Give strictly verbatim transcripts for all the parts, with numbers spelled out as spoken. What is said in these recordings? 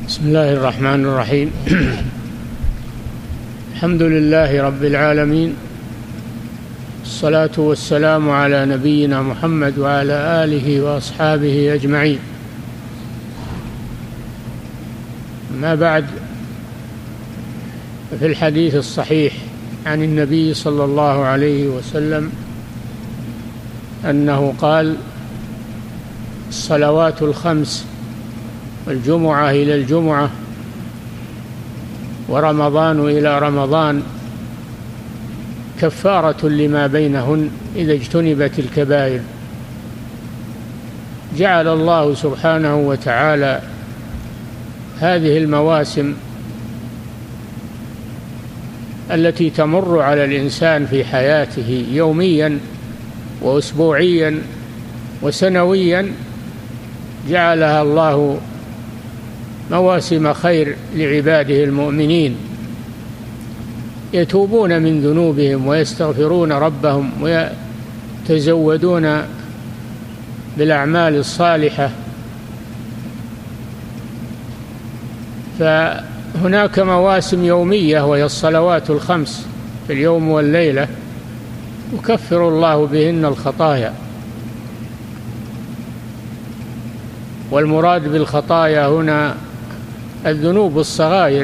بسم الله الرحمن الرحيم. الحمد لله رب العالمين، الصلاة والسلام على نبينا محمد وعلى آله وأصحابه أجمعين. ما بعد، في الحديث الصحيح عن النبي صلى الله عليه وسلم أنه قال: الصلوات الخمس والجمعة إلى الجمعة ورمضان إلى رمضان كفارة لما بينهن إذا اجتنبت الكبائر. جعل الله سبحانه وتعالى هذه المواسم التي تمر على الإنسان في حياته يوميا وأسبوعيا وسنويا، جعلها الله مواسم خير لعباده المؤمنين، يتوبون من ذنوبهم ويستغفرون ربهم ويتزودون بالأعمال الصالحة. فهناك مواسم يومية وهي الصلوات الخمس في اليوم والليلة، يكفر الله بهن الخطايا. والمراد بالخطايا هنا الذنوب الصغائر،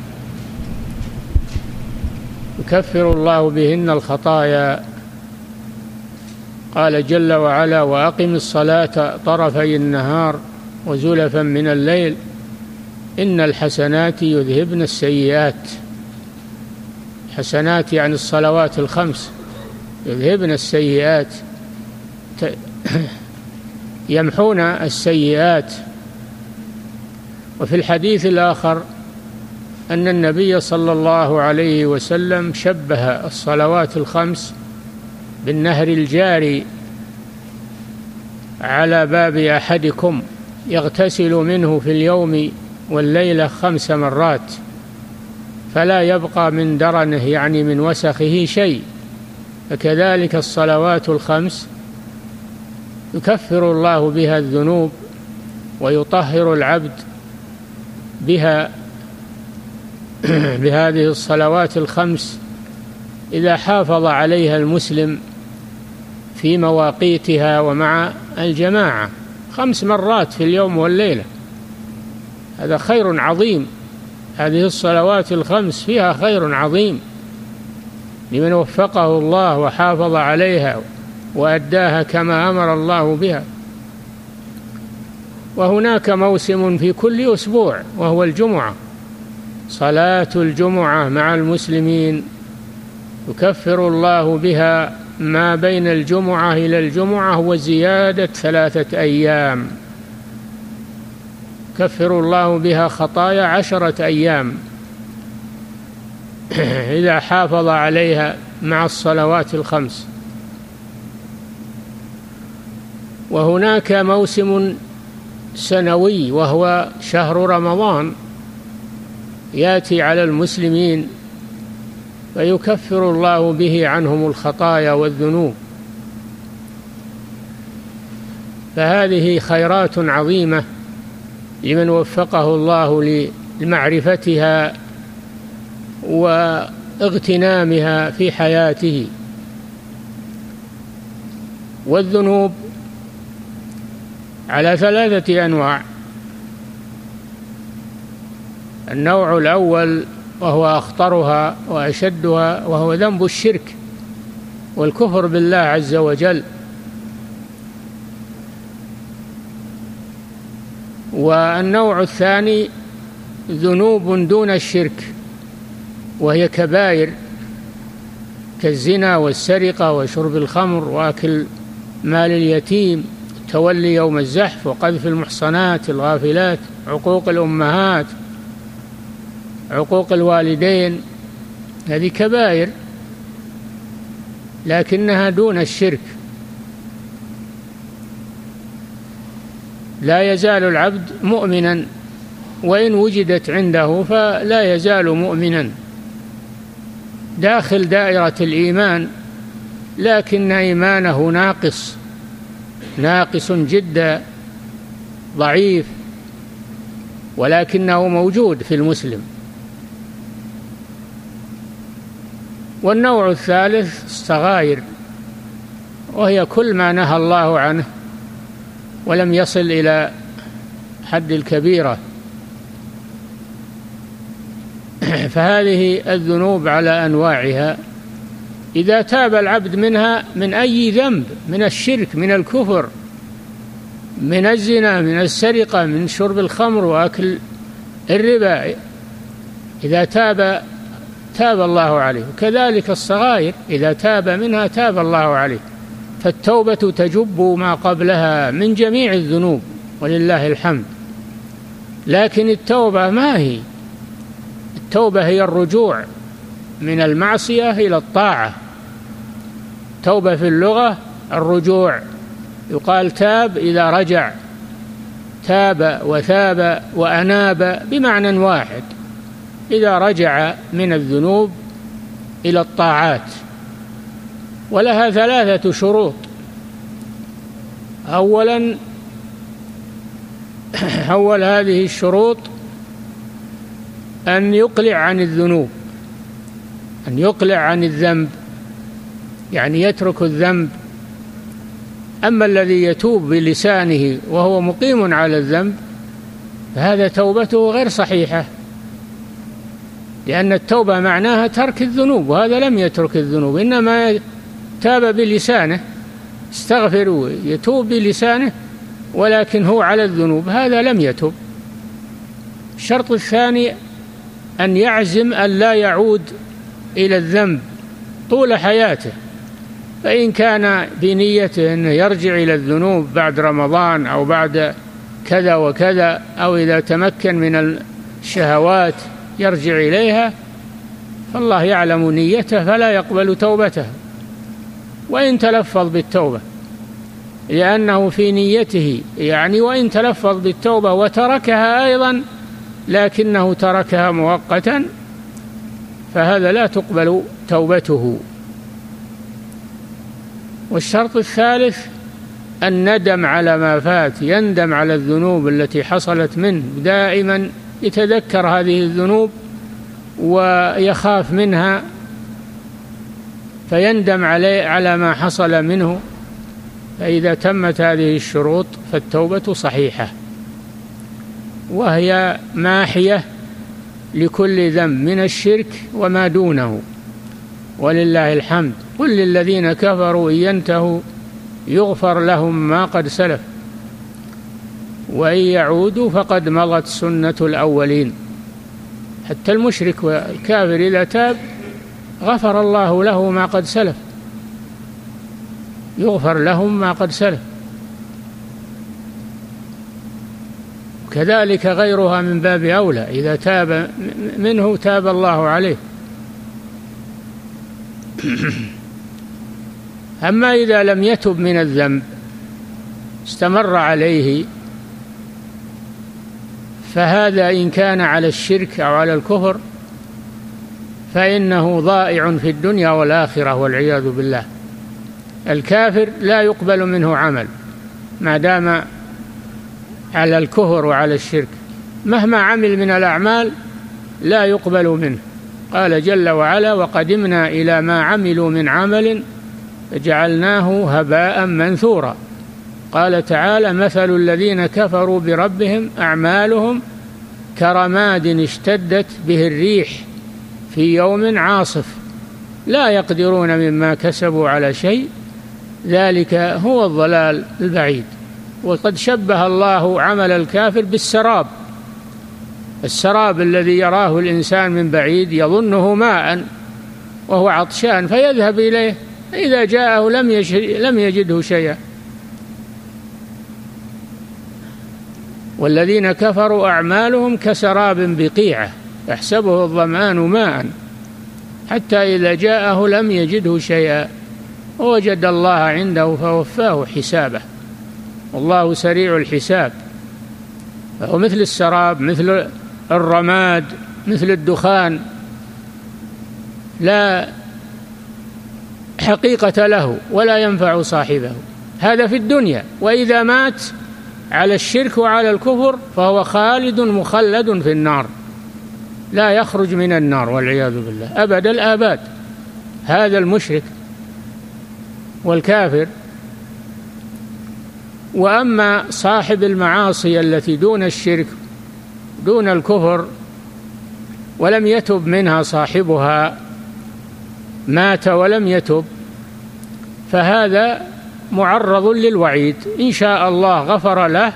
يكفر الله بهن الخطايا. قال جل وعلا: وأقم الصلاة طرفي النهار وزلفا من الليل إن الحسنات يذهبن السيئات. حسنات يعني الصلوات الخمس، يذهبن السيئات، يمحون السيئات. وفي الحديث الآخر أن النبي صلى الله عليه وسلم شبه الصلوات الخمس بالنهر الجاري على باب أحدكم يغتسل منه في اليوم والليلة خمس مرات فلا يبقى من درنه يعني من وسخه شيء. فكذلك الصلوات الخمس يكفر الله بها الذنوب ويطهر العبد بها بهذه الصلوات الخمس إذا حافظ عليها المسلم في مواقيتها ومع الجماعة خمس مرات في اليوم والليلة. هذا خير عظيم، هذه الصلوات الخمس فيها خير عظيم لمن وفقه الله وحافظ عليها وأداها كما أمر الله بها. وهناك موسم في كل أسبوع وهو الجمعة، صلاة الجمعة مع المسلمين يكفر الله بها ما بين الجمعة إلى الجمعة وزيادة ثلاثة أيام، يكفر الله بها خطايا عشرة أيام إذا حافظ عليها مع الصلوات الخمس. وهناك موسم سنوي وهو شهر رمضان، يأتي على المسلمين فيكفر الله به عنهم الخطايا والذنوب. فهذه خيرات عظيمة لمن وفقه الله لمعرفتها واغتنامها في حياته. والذنوب على ثلاثة أنواع: النوع الأول وهو أخطرها وأشدها وهو ذنب الشرك والكفر بالله عز وجل. والنوع الثاني ذنوب دون الشرك وهي كبائر كالزنا والسرقة وشرب الخمر وأكل مال اليتيم، تولي يوم الزحف، وقذف المحصنات الغافلات، عقوق الأمهات، عقوق الوالدين. هذه كبائر لكنها دون الشرك. لا يزال العبد مؤمنا وإن وجدت عنده فلا يزال مؤمنا داخل دائرة الإيمان، لكن إيمانه ناقص ناقص جدا ضعيف. ولكنه موجود في المسلم. والنوع الثالث الصغائر، وهي كل ما نهى الله عنه ولم يصل إلى حد الكبيرة، فهذه الذنوب على أنواعها. إذا تاب العبد منها من أي ذنب، من الشرك، من الكفر، من الزنا، من السرقة، من شرب الخمر وأكل الربا، إذا تاب تاب الله عليه. كذلك الصغائر إذا تاب منها تاب الله عليه. فالتوبة تجب ما قبلها من جميع الذنوب ولله الحمد. لكن التوبة ما هي؟ التوبة هي الرجوع من المعصية إلى الطاعة. توبة في اللغة الرجوع، يقال تاب إذا رجع، تاب وثاب وأناب بمعنى واحد، إذا رجع من الذنوب إلى الطاعات. ولها ثلاثة شروط. أولا أول هذه الشروط أن يقلع عن الذنوب، أن يقلع عن الذنب، يعني يترك الذنب. أما الذي يتوب بلسانه وهو مقيم على الذنب فهذا توبته غير صحيحة، لأن التوبة معناها ترك الذنوب، وهذا لم يترك الذنوب، إنما تاب بلسانه، استغفر ويتوب بلسانه، ولكن هو على الذنوب، هذا لم يتوب. الشرط الثاني أن يعزم أن لا يعود إلى الذنب طول حياته. فإن كان بنيته أنه يرجع إلى الذنوب بعد رمضان أو بعد كذا وكذا، أو إذا تمكن من الشهوات يرجع إليها، فالله يعلم نيته فلا يقبل توبته. وإن تلفظ بالتوبة، لأنه في نيته، يعني وإن تلفظ بالتوبة وتركها أيضا لكنه تركها مؤقتا، فهذا لا تقبل توبته. والشرط الثالث الندم على ما فات، يندم على الذنوب التي حصلت منه، دائما يتذكر هذه الذنوب ويخاف منها فيندم عليه على ما حصل منه. فإذا تمت هذه الشروط فالتوبة صحيحة، وهي ماحية لكل ذنب من الشرك وما دونه، ولله الحمد. قل للذين كفروا إن ينتهوا يغفر لهم ما قد سلف وإن يعودوا فقد مضت سنة الأولين. حتى المشرك والكافر إذا تاب غفر الله له ما قد سلف، يغفر لهم ما قد سلف. كذلك غيرها من باب أولى، إذا تاب منه تاب الله عليه. أما إذا لم يتب من الذنب استمر عليه، فهذا إن كان على الشرك أو على الكفر فإنه ضائع في الدنيا والآخرة والعياذ بالله. الكافر لا يقبل منه عمل ما دام على الكفر وعلى الشرك، مهما عمل من الأعمال لا يقبل منه. قال جل وعلا: وقدمنا إلى ما عملوا من عمل فجعلناه هباء منثورا. قال تعالى: مثل الذين كفروا بربهم أعمالهم كرماد اشتدت به الريح في يوم عاصف لا يقدرون مما كسبوا على شيء ذلك هو الضلال البعيد. وقد شبه الله عمل الكافر بالسراب، السراب الذي يراه الإنسان من بعيد يظنه ماء وهو عطشان فيذهب إليه، إذا جاءه لم لم يجده شيئا. والذين كفروا أعمالهم كسراب بقيعة يحسبه الظمآن ماء حتى إذا جاءه لم يجده شيئا ووجد الله عنده فوفاه حسابه، والله سريع الحساب. فهو مثل السراب، مثل الرماد، مثل الدخان، لا حقيقة له ولا ينفع صاحبه. هذا في الدنيا، وإذا مات على الشرك وعلى الكفر فهو خالد مخلد في النار، لا يخرج من النار والعياذ بالله أبد الآباد. هذا المشرك والكافر. وأما صاحب المعاصي التي دون الشرك دون الكفر ولم يتب منها صاحبها، مات ولم يتب، فهذا معرض للوعيد. إن شاء الله غفر له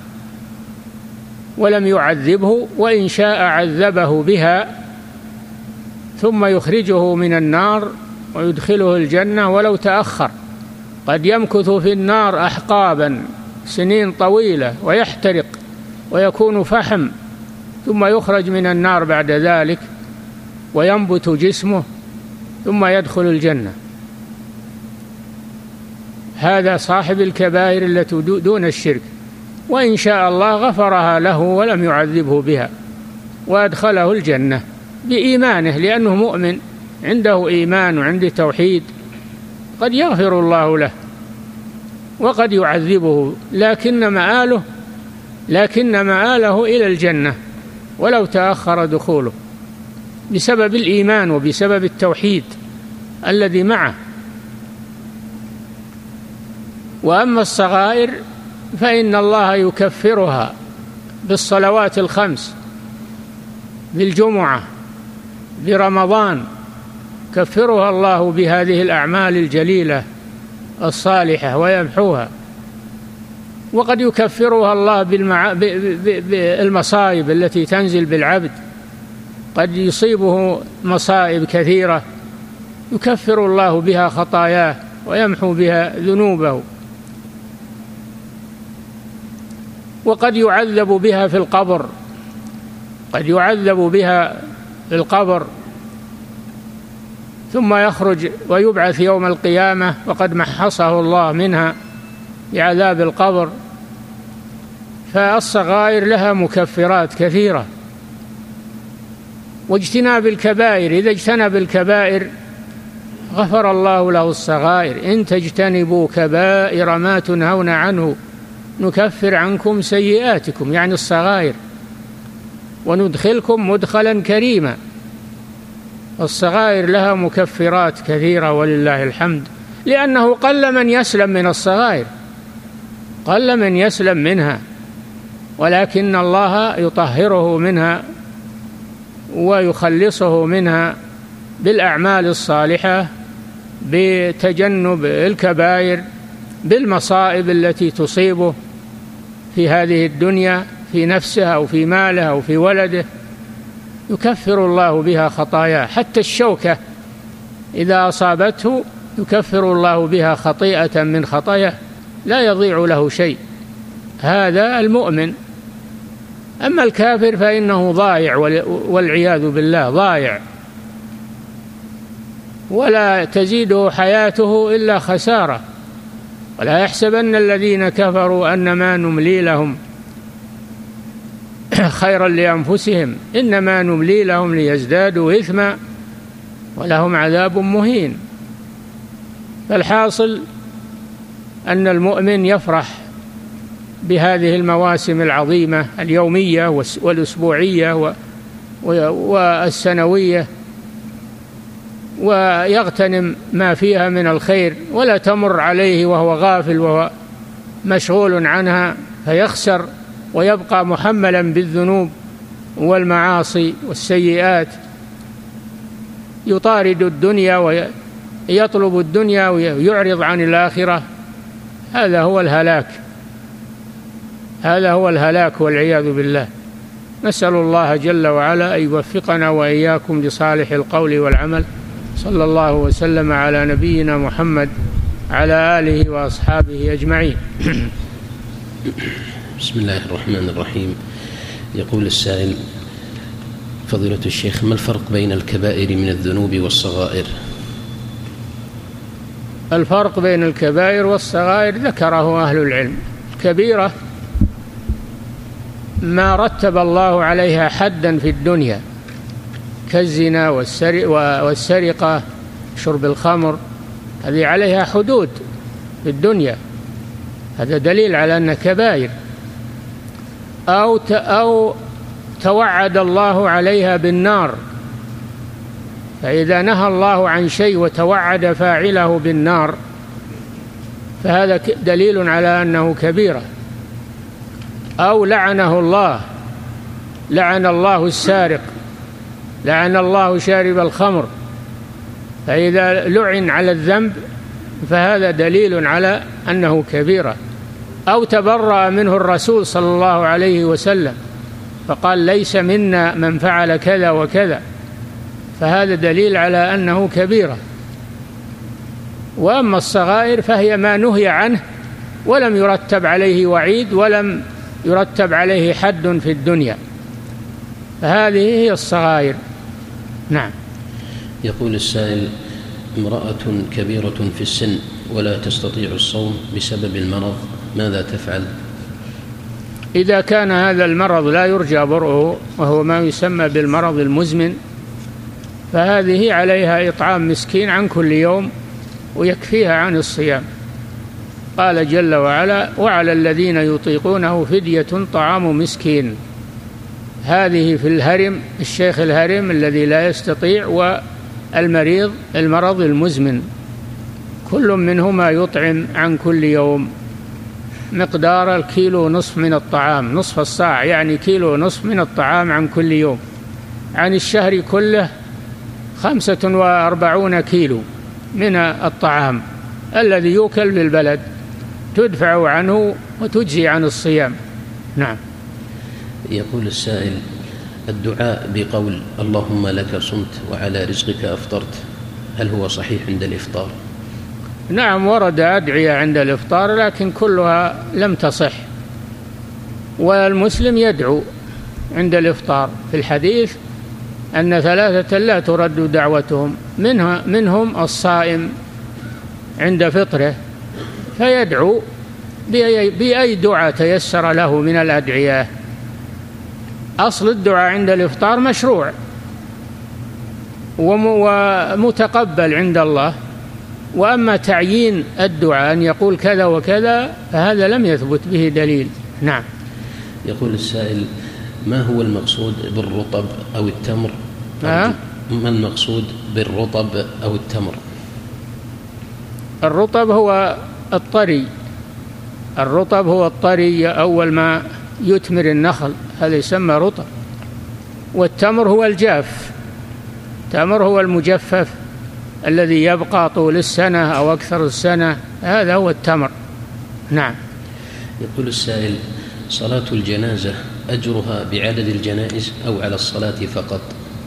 ولم يعذبه، وإن شاء عذبه بها ثم يخرجه من النار ويدخله الجنة ولو تأخر. قد يمكث في النار أحقابا سنين طويلة ويحترق ويكون فحم، ثم يخرج من النار بعد ذلك وينبت جسمه ثم يدخل الجنة. هذا صاحب الكبائر التي دون الشرك، وإن شاء الله غفرها له ولم يعذبه بها وأدخله الجنة بإيمانه، لأنه مؤمن عنده إيمان وعنده توحيد. قد يغفر الله له وقد يعذبه، لكن مآله لكن مآله إلى الجنة ولو تأخر دخوله بسبب الإيمان وبسبب التوحيد الذي معه. وأما الصغائر فإن الله يكفرها بالصلوات الخمس، بالجمعة، برمضان، كفرها الله بهذه الأعمال الجليلة الصالحة ويمحوها. وقد يكفرها الله بالمع... ب... ب... بالمصائب التي تنزل بالعبد، قد يصيبه مصائب كثيرة يكفر الله بها خطاياه ويمحو بها ذنوبه. وقد يعذب بها في القبر، قد يعذب بها في القبر ثم يخرج ويبعث يوم القيامة وقد محصه الله منها بعذاب القبر. فالصغائر لها مكفرات كثيرة. واجتناب الكبائر، إذا اجتنب الكبائر غفر الله له الصغائر. إن تجتنبوا كبائر ما تنهون عنه نكفر عنكم سيئاتكم، يعني الصغائر، وندخلكم مدخلا كريما. الصغائر لها مكفرات كثيرة ولله الحمد، لأنه قل من يسلم من الصغائر، قل من يسلم منها، ولكن الله يطهره منها ويخلصه منها بالأعمال الصالحة، بتجنب الكبائر، بالمصائب التي تصيبه في هذه الدنيا في نفسه أو في ماله أو في ولده، يكفر الله بها خطاياه. حتى الشوكة إذا أصابته يكفر الله بها خطيئة من خطاياه، لا يضيع له شيء. هذا المؤمن. أما الكافر فإنه ضايع والعياذ بالله، ضايع ولا تزيده حياته إلا خسارة. ولا يحسبن الذين كفروا أنما نملي لهم خيرا لأنفسهم إنما نملي لهم ليزدادوا إثما ولهم عذاب مهين. فالحاصل أن المؤمن يفرح بهذه المواسم العظيمة اليومية والأسبوعية والسنوية، ويغتنم ما فيها من الخير، ولا تمر عليه وهو غافل وهو مشغول عنها فيخسر ويبقى محملا بالذنوب والمعاصي والسيئات، يطارد الدنيا ويطلب الدنيا ويعرض عن الآخرة. هذا هو الهلاك، هذا هو الهلاك والعياذ بالله. نسأل الله جل وعلا أن يوفقنا وإياكم لصالح القول والعمل. صلى الله وسلم على نبينا محمد على آله وأصحابه أجمعين. بسم الله الرحمن الرحيم. يقول السائل: فضيلة الشيخ، ما الفرق بين الكبائر من الذنوب والصغائر؟ الفرق بين الكبائر والصغائر ذكره أهل العلم. الكبيرة ما رتب الله عليها حدا في الدنيا كالزنا والسرقة، شرب الخمر، هذه عليها حدود في الدنيا، هذا دليل على أن كبائر. أو أو توعد الله عليها بالنار. فإذا نهى الله عن شيء وتوعد فاعله بالنار فهذا دليل على أنه كبيرة. أو لعنه الله، لعن الله السارق، لعن الله شارب الخمر، فإذا لعن على الذنب فهذا دليل على أنه كبيرة. أو تبرأ منه الرسول صلى الله عليه وسلم فقال ليس منا من فعل كذا وكذا، فهذا دليل على أنه كبيرة. وأما الصغائر فهي ما نهي عنه ولم يرتب عليه وعيد ولم يرتب عليه حد في الدنيا، فهذه هي الصغائر. نعم. يقول السائل: امرأة كبيرة في السن ولا تستطيع الصوم بسبب المرض، ماذا تفعل؟ إذا كان هذا المرض لا يرجى برؤه وهو ما يسمى بالمرض المزمن فهذه عليها إطعام مسكين عن كل يوم ويكفيها عن الصيام. قال جل وعلا: وعلى الذين يطيقونه فدية طعام مسكين. هذه في الهرم، الشيخ الهرم الذي لا يستطيع والمريض المرض المزمن، كل منهما يطعم عن كل يوم مقدار الكيلو نصف من الطعام، نصف الصاع يعني كيلو نصف من الطعام عن كل يوم. عن الشهر كله خمسة وأربعون كيلو من الطعام الذي يؤكل بالبلد تدفع عنه وتجزي عن الصيام. نعم. يقول السائل: الدعاء بقول اللهم لك صمت وعلى رزقك أفطرت، هل هو صحيح عند الإفطار؟ نعم، ورد أدعية عند الإفطار لكن كلها لم تصح. والمسلم يدعو عند الإفطار، في الحديث أن ثلاثة لا ترد دعوتهم، منها منهم الصائم عند فطره، فيدعو بأي دعاء تيسر له من الأدعية. أصل الدعاء عند الإفطار مشروع ومتقبل عند الله، وأما تعيين الدعاء أن يقول كذا وكذا فهذا لم يثبت به دليل. نعم. يقول السائل: ما هو المقصود بالرطب أو التمر؟ أه؟ ما المقصود بالرطب أو التمر؟ الرطب هو الطري، الرطب هو الطري أول ما يتمر النخل، هذا يسمى رطب. والتمر هو الجاف، التمر هو المجفف الذي يبقى طول السنة أو أكثر السنة، هذا هو التمر. نعم. يقول السائل: صلاة الجنازة أجرها بعدد الجنائز أو على الصلاة فقط؟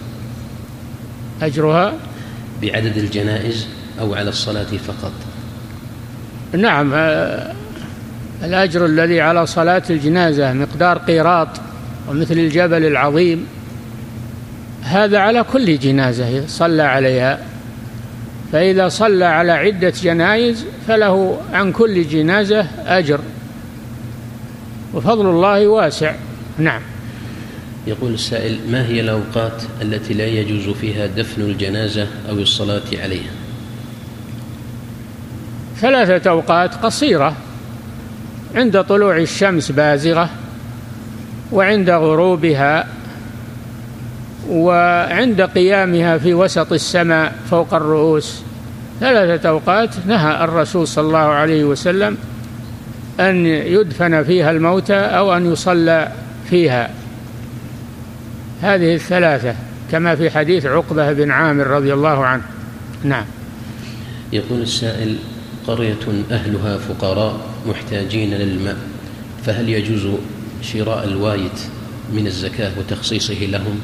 أجرها بعدد الجنائز أو على الصلاة فقط؟ نعم، الأجر الذي على صلاة الجنازة مقدار قيراط ومثل الجبل العظيم، هذا على كل جنازة صلى عليها، فإذا صلى على عدة جنائز فله عن كل جنازة أجر، وفضل الله واسع. نعم. يقول السائل: ما هي الأوقات التي لا يجوز فيها دفن الجنازة أو الصلاة عليها؟ ثلاثة أوقات قصيرة: عند طلوع الشمس بازغة، وعند غروبها، وعند قيامها في وسط السماء فوق الرؤوس. ثلاثة أوقات نهى الرسول صلى الله عليه وسلم أن يدفن فيها الموتى أو أن يصلى فيها، هذه الثلاثة كما في حديث عقبة بن عامر رضي الله عنه. نعم. يقول السائل: قرية أهلها فقراء محتاجين للماء، فهل يجوز شراء الوايت من الزكاة وتخصيصه لهم؟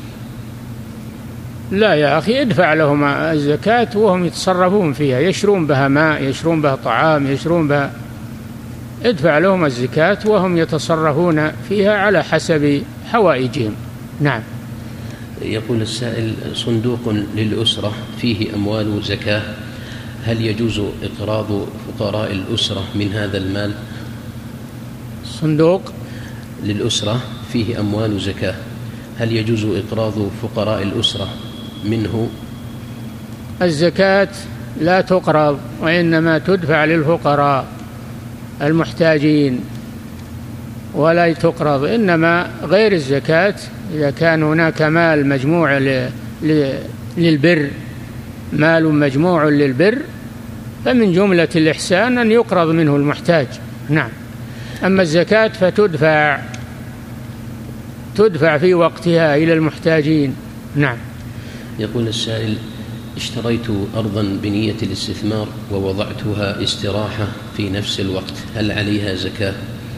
لا يا أخي، ادفع لهم الزكاة وهم يتصرفون فيها، يشرون بها ماء، يشرون بها طعام، يشرون بها، ادفع لهم الزكاة وهم يتصرفون فيها على حسب حوائجهم. نعم. يقول السائل: صندوق للأسرة فيه أموال زكاة، هل يجوز إقراض فقراء الأسرة من هذا المال؟ صندوق للأسرة فيه أموال زكاة، هل يجوز إقراض فقراء الأسرة منه؟ الزكاة لا تقرض، وإنما تدفع للفقراء المحتاجين. ولا تقرض. إنما غير الزكاة إذا كان هناك مال مجموع للبر، مال مجموع للبر، فمن جملة الإحسان أن يقرض منه المحتاج. نعم. أما الزكاة فتدفع تدفع في وقتها إلى المحتاجين. نعم. يقول السائل: اشتريت أرضا بنية الاستثمار ووضعتها استراحة في نفس الوقت، هل عليها زكاة؟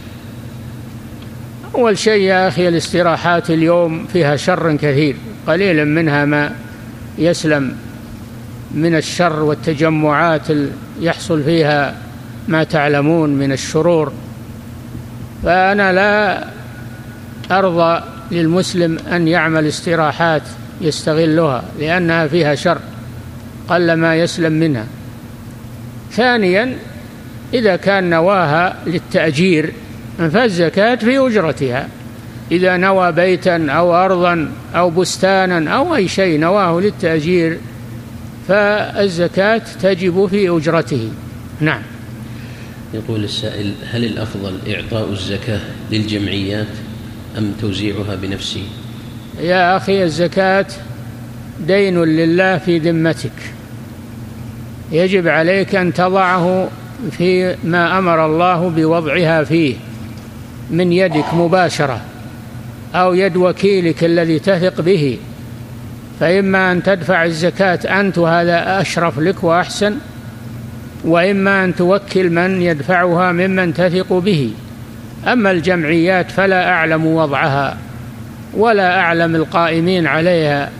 أول شيء يا أخي، الاستراحات اليوم فيها شر كثير، قليلا منها ما يسلم من الشر والتجمعات يحصل فيها ما تعلمون من الشرور. فأنا لا أرضى للمسلم أن يعمل استراحات يستغلها، لأنها فيها شر قل ما يسلم منها. ثانيا، إذا كان نواها للتأجير فالزكاة في أجرتها. إذا نوى بيتا أو أرضا أو بستانا أو أي شيء نواه للتأجير فالزكاة تجب في أجرته. نعم. يقول السائل: هل الأفضل إعطاء الزكاة للجمعيات أم توزيعها بنفسه؟ يا أخي، الزكاة دين لله في ذمتك، يجب عليك أن تضعه في ما أمر الله بوضعها فيه من يدك مباشرة أو يد وكيلك الذي تثق به. فإما أن تدفع الزكاة أنت، وهذا أشرف لك وأحسن، وإما أن توكل من يدفعها ممن تثق به. أما الجمعيات فلا أعلم وضعها ولا أعلم القائمين عليها،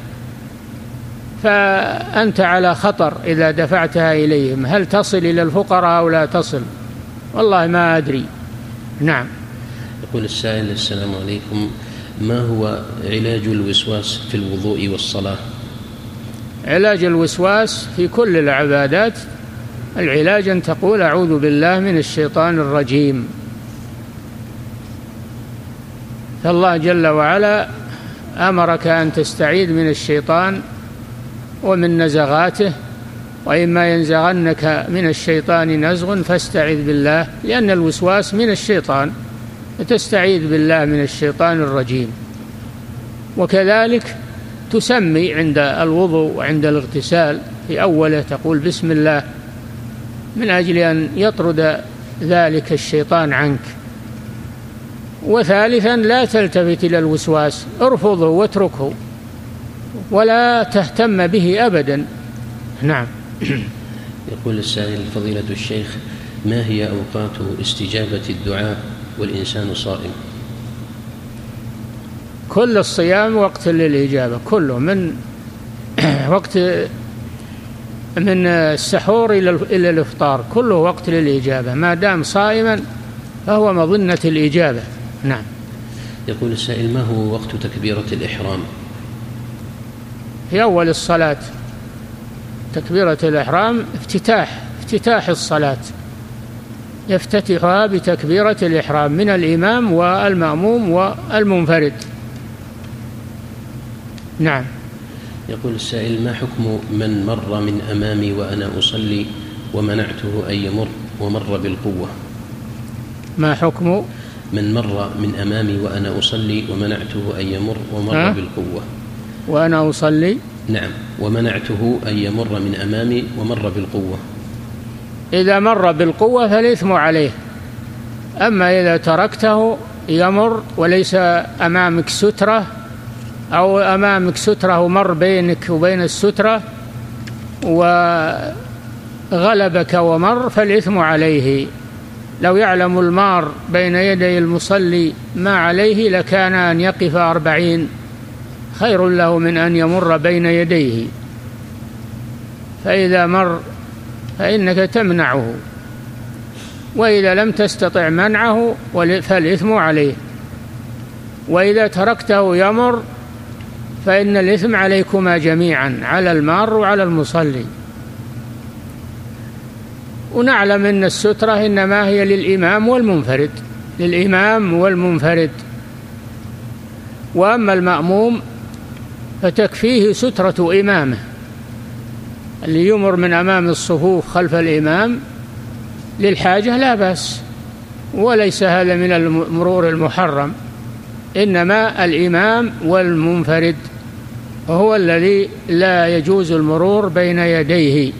فأنت على خطر إذا دفعتها إليهم، هل تصل إلى الفقراء أو لا تصل؟ والله ما أدري. نعم. يقول السائل: السلام عليكم، ما هو علاج الوسواس في الوضوء والصلاة؟ علاج الوسواس في كل العبادات، العلاج أن تقول: أعوذ بالله من الشيطان الرجيم. فالله جل وعلا أمرك أن تستعيذ من الشيطان ومن نزغاته، وإما ينزغنك من الشيطان نزغ فاستعذ بالله، لأن الوسواس من الشيطان، فتستعيذ بالله من الشيطان الرجيم. وكذلك تسمي عند الوضوء وعند الاغتسال في أوله تقول بسم الله، من أجل أن يطرد ذلك الشيطان عنك. وثالثا، لا تلتفت إلى الوسواس، ارفضه واتركه ولا تهتم به أبدا. نعم. يقول السائل: فضيلة الشيخ، ما هي أوقات استجابة الدعاء والإنسان صائم؟ كل الصيام وقت للإجابة، كله من وقت من السحور إلى الإفطار، كله وقت للإجابة، ما دام صائما فهو مظنة الإجابة. نعم. يقول السائل: ما هو وقت تكبيرة الإحرام؟ في أول الصلاة. تكبيرة الإحرام افتتاح افتتاح الصلاة، يفتتحها بتكبيرة الإحرام من الإمام والمأموم والمنفرد. نعم. يقول السائل: ما حكم من مر من أمامي وأنا أصلي ومنعته أن يمر ومر بالقوة؟ ما حكم من مر من أمامي وأنا أصلي ومنعته أن يمر ومر ها؟ بالقوة. وأنا أصلي، نعم، ومنعته أن يمر من أمامي ومر بالقوة. إذا مر بالقوة فالإثم عليه، أما إذا تركته يمر وليس أمامك سترة أو أمامك سترة ومر بينك وبين السترة وغلبك ومر فالإثم عليه. لو يعلم المار بين يدي المصلي ما عليه لكان أن يقف أربعين خير له من أن يمر بين يديه. فإذا مر فإنك تمنعه، وإذا لم تستطع منعه فالإثم عليه. وإذا تركته يمر فإن الإثم عليكما جميعا، على المار وعلى المصلي. ونعلم أن السترة إنما هي للإمام والمنفرد، للإمام والمنفرد. وأما المأموم فتكفيه سترة إمامه، اللي يمر من أمام الصفوف خلف الإمام للحاجة لا بأس، وليس هذا من المرور المحرم، إنما الإمام والمنفرد وهو الذي لا يجوز المرور بين يديه.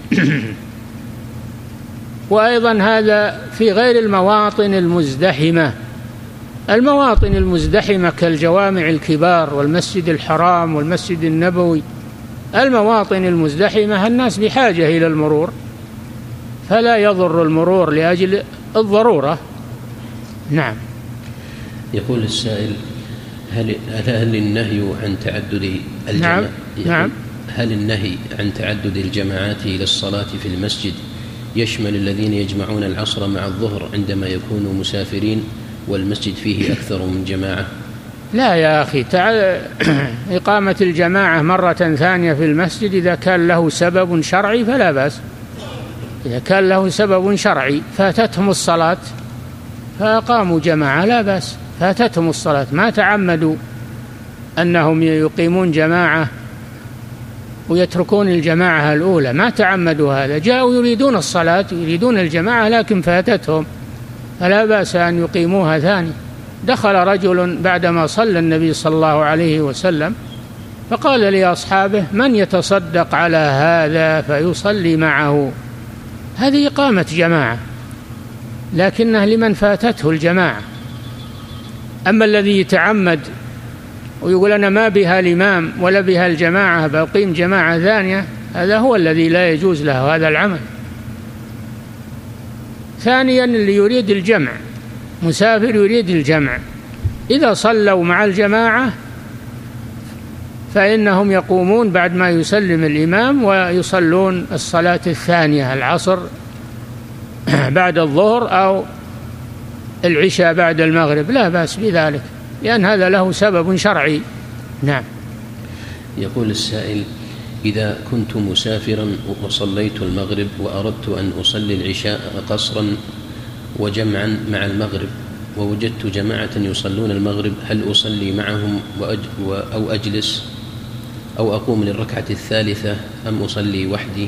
وأيضا هذا في غير المواطن المزدحمة. المواطن المزدحمة كالجوامع الكبار والمسجد الحرام والمسجد النبوي، المواطن المزدحمة الناس بحاجة إلى المرور، فلا يضر المرور لأجل الضرورة. نعم. يقول السائل: هل هل النهي عن تعدد الجماعات نعم. نعم. هل النهي عن تعدد الجماعات إلى الصلاة في المسجد يشمل الذين يجمعون العصر مع الظهر عندما يكونوا مسافرين والمسجد فيه أكثر من جماعة؟ لا يا أخي، تعال إقامة الجماعة مرة ثانية في المسجد إذا كان له سبب شرعي فلا بأس. إذا كان له سبب شرعي فاتتهم الصلاة فأقاموا جماعة لا بأس، فاتتهم الصلاة، ما تعمدوا أنهم يقيمون جماعة ويتركون الجماعة الأولى، ما تعمدوا هذا، جاءوا يريدون الصلاة يريدون الجماعة لكن فاتتهم، فلا بأس أن يقيموها ثاني. دخل رجل بعدما صلى النبي صلى الله عليه وسلم فقال لأصحابه: من يتصدق على هذا فيصلي معه؟ هذه إقامة جماعة لكنها لمن فاتته الجماعة. أما الذي يتعمد ويقول أنا ما بها الإمام ولا بها الجماعة بقيم جماعة ثانية، هذا هو الذي لا يجوز له هذا العمل. ثانيا اللي يريد الجمع، مسافر يريد الجمع، إذا صلوا مع الجماعة فإنهم يقومون بعد ما يسلم الإمام ويصلون الصلاة الثانية، العصر بعد الظهر أو العشاء بعد المغرب، لا بأس بذلك لأن هذا له سبب شرعي. نعم. يقول السائل: إذا كنت مسافرا وصليت المغرب وأردت أن أصلي العشاء قصرا وجمعا مع المغرب ووجدت جماعة يصلون المغرب، هل أصلي معهم وأج أو أجلس أو أقوم للركعة الثالثة أم أصلي وحدي؟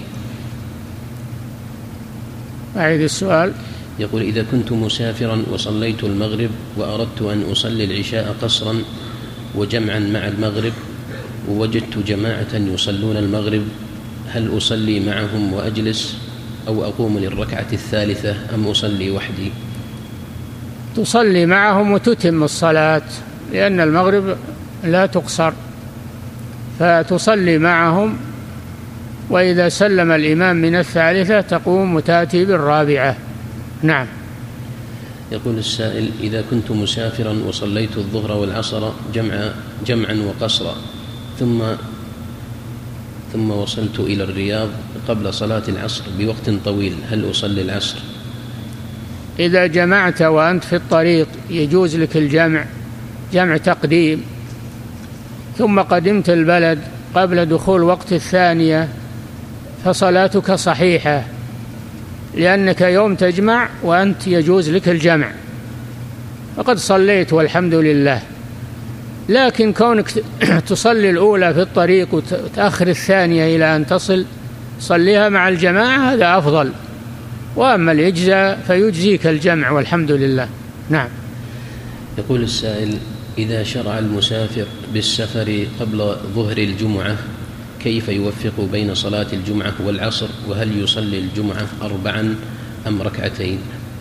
أعيد السؤال. يقول: إذا كنت مسافرا وصليت المغرب وأردت أن أصلي العشاء قصرا وجمعا مع المغرب ووجدت جماعة يصلون المغرب، هل أصلي معهم وأجلس أو أقوم للركعة الثالثة أم أصلي وحدي؟ تصلي معهم وتتم الصلاة لأن المغرب لا تقصر، فتصلي معهم، وإذا سلم الإمام من الثالثة تقوم وتأتي بالرابعة. نعم. يقول السائل: إذا كنت مسافرا وصليت الظهر والعصر جمعا, جمعا وقصرا ثم ثم وصلت إلى الرياض قبل صلاة العصر بوقت طويل، هل أصلي العصر؟ إذا جمعت وأنت في الطريق يجوز لك الجمع، جمع تقديم، ثم قدمت البلد قبل دخول وقت الثانية فصلاتك صحيحة لأنك يوم تجمع وأنت يجوز لك الجمع فقد صليت والحمد لله. لكن كونك تصلي الأولى في الطريق وتأخر الثانية إلى أن تصل صليها مع الجماعة هذا أفضل، وأما الإجزاء فيجزيك الجمع والحمد لله. نعم. يقول السائل: إذا شرع المسافر بالسفر قبل ظهر الجمعة كيف يوفق بين صلاة الجمعة والعصر، وهل يصلي الجمعة أربعا أم ركعتين؟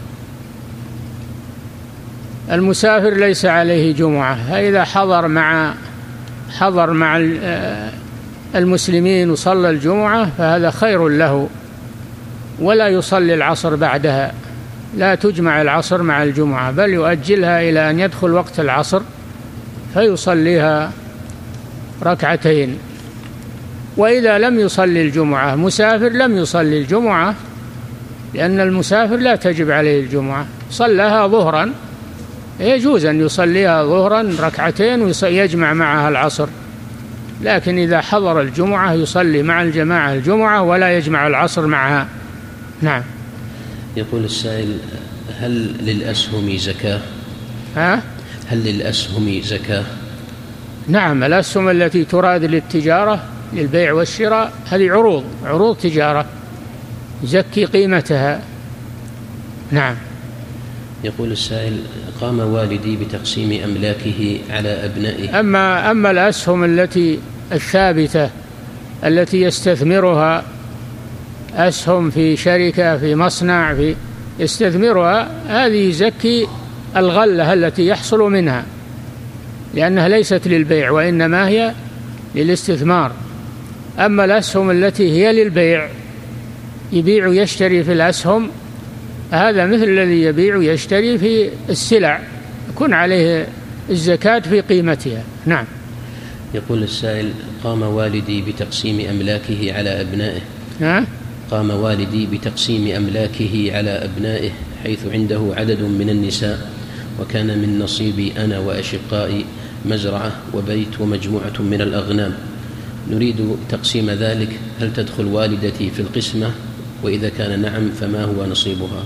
المسافر ليس عليه جمعة، فإذا حضر مع حضر مع المسلمين وصلى الجمعة فهذا خير له، ولا يصلي العصر بعدها، لا تجمع العصر مع الجمعة بل يؤجلها إلى أن يدخل وقت العصر فيصليها ركعتين. وإذا لم يصلي الجمعة، مسافر لم يصلي الجمعة لأن المسافر لا تجب عليه الجمعة، صلىها ظهرا، يجوز أن يصليها ظهرا ركعتين ويجمع معها العصر، لكن إذا حضر الجمعة يصلي مع الجماعة الجمعة ولا يجمع العصر معها. نعم. يقول السائل: هل للأسهم زكاة؟ ها؟ هل للأسهم زكاة؟ نعم، الأسهم التي تراد للتجارة للبيع والشراء هذه عروض عروض تجارة، زكي قيمتها. نعم. يقول السائل: قام والدي بتقسيم أملاكه على أبنائه. أما, أما الأسهم التي الثابتة التي يستثمرها، أسهم في شركة في مصنع في يستثمرها، هذه يزكي الغلة التي يحصل منها، لأنها ليست للبيع وإنما هي للاستثمار. أما الأسهم التي هي للبيع، يبيع ويشتري في الأسهم، هذا مثل الذي يبيع ويشتري في السلع، يكون عليه الزكاة في قيمتها. نعم. يقول السائل: قام والدي بتقسيم أملاكه على أبنائه. ها؟ قام والدي بتقسيم أملاكه على أبنائه، حيث عنده عدد من النساء، وكان من نصيبي أنا وأشقائي مزرعة وبيت ومجموعة من الأغنام. نريد تقسيم ذلك، هل تدخل والدتي في القسمة؟ وإذا كان نعم فما هو نصيبها؟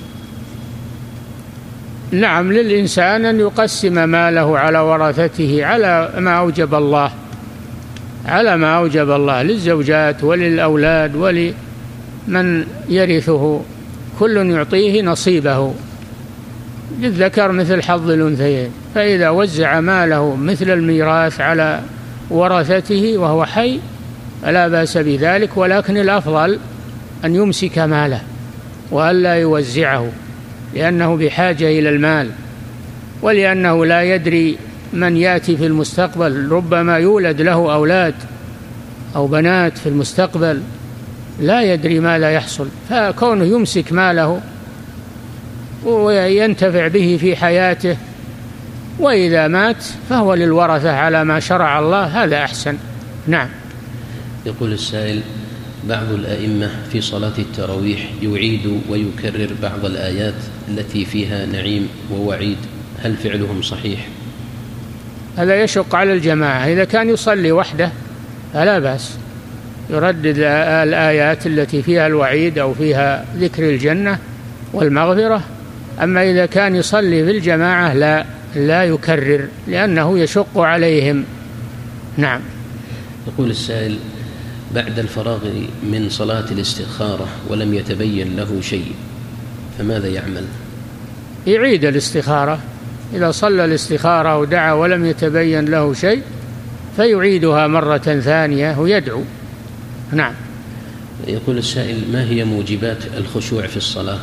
نعم، للإنسان أن يقسم ماله على ورثته على ما أوجب الله، على ما أوجب الله للزوجات وللأولاد ولمن يرثه، كل يعطيه نصيبه، للذكر مثل حظ الأنثيين. فإذا وزع ماله مثل الميراث على ورثته وهو حي فلا بأس بذلك، ولكن الأفضل أن يمسك ماله وألا يوزعه، لأنه بحاجة إلى المال، ولأنه لا يدري من يأتي في المستقبل، ربما يولد له أولاد أو بنات في المستقبل، لا يدري ماذا يحصل، فكونه يمسك ماله وينتفع به في حياته، وإذا مات فهو للورثة على ما شرع الله، هذا أحسن. نعم. يقول السائل: بعض الأئمة في صلاة التراويح يعيد ويكرر بعض الآيات التي فيها نعيم ووعيد، هل فعلهم صحيح؟ هذا يشق على الجماعة. إذا كان يصلي وحده فلا بأس، يردد الآيات التي فيها الوعيد أو فيها ذكر الجنة والمغفرة. أما إذا كان يصلي في الجماعة لا لا يكرر، لأنه يشق عليهم. نعم. يقول السائل: بعد الفراغ من صلاة الاستخارة ولم يتبين له شيء، فماذا يعمل؟ يعيد الاستخارة. إذا صلى الاستخارة ودعا ولم يتبين له شيء فيعيدها مرة ثانية ويدعو. نعم. يقول السائل: ما هي موجبات الخشوع في الصلاة؟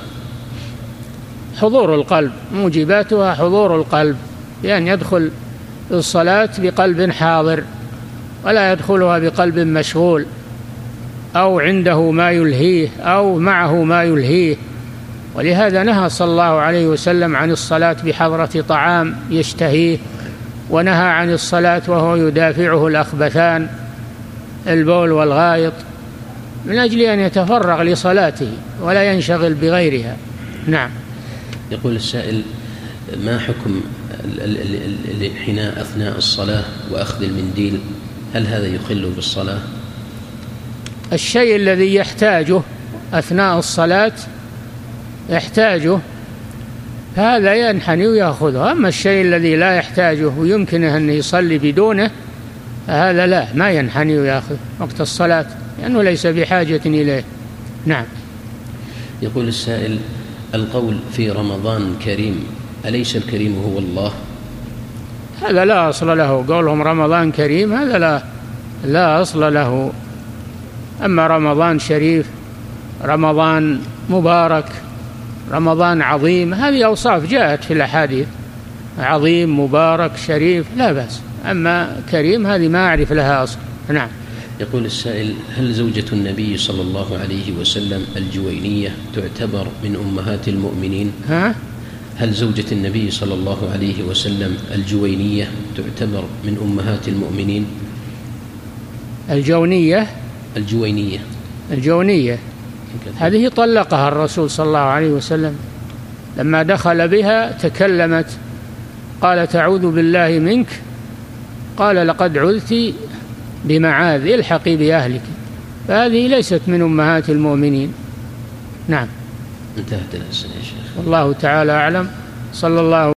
حضور القلب، موجباتها حضور القلب، بأن يدخل الصلاة بقلب حاضر، ولا يدخلها بقلب مشغول أو عنده ما يلهيه أو معه ما يلهيه. ولهذا نهى صلى الله عليه وسلم عن الصلاة بحضرة طعام يشتهيه، ونهى عن الصلاة وهو يدافعه الأخبثان البول والغائط، من أجل أن يتفرغ لصلاته ولا ينشغل بغيرها. نعم. يقول السائل: ما حكم الانحناء أثناء الصلاة وأخذ المنديل، هل هذا يخل بالصلاة؟ الشيء الذي يحتاجه أثناء الصلاة يحتاجه، هذا ينحني ويأخذه. أما الشيء الذي لا يحتاجه ويمكنه أن يصلي بدونه، هذا لا، ما ينحني ويأخذ وقت الصلاة، لأنه ليس بحاجة إليه. نعم. يقول السائل: القول في رمضان كريم، أليس الكريم هو الله؟ هذا لا أصل له، قولهم رمضان كريم هذا لا لا أصل له. أما رمضان شريف، رمضان مبارك، رمضان عظيم، هذه أوصاف جاءت في الأحاديث، عظيم مبارك شريف لا بأس. أما كريم هذه ما أعرف لها أصل. نعم. يقول السائل: هل زوجة النبي صلى الله عليه وسلم الجوينية تعتبر من أمهات المؤمنين؟ ها؟ هل زوجة النبي صلى الله عليه وسلم الجوينية تعتبر من أمهات المؤمنين؟ الجونية الجوينية الجونية هذه طلقها الرسول صلى الله عليه وسلم لما دخل بها، تكلمت قالت: أعوذ بالله منك، قال: لقد عذت بمعاذ، الحقي بأهلك. فهذه ليست من أمهات المؤمنين. نعم. انتهت الأسئلة يا شيخ. والله تعالى أعلم. صلى الله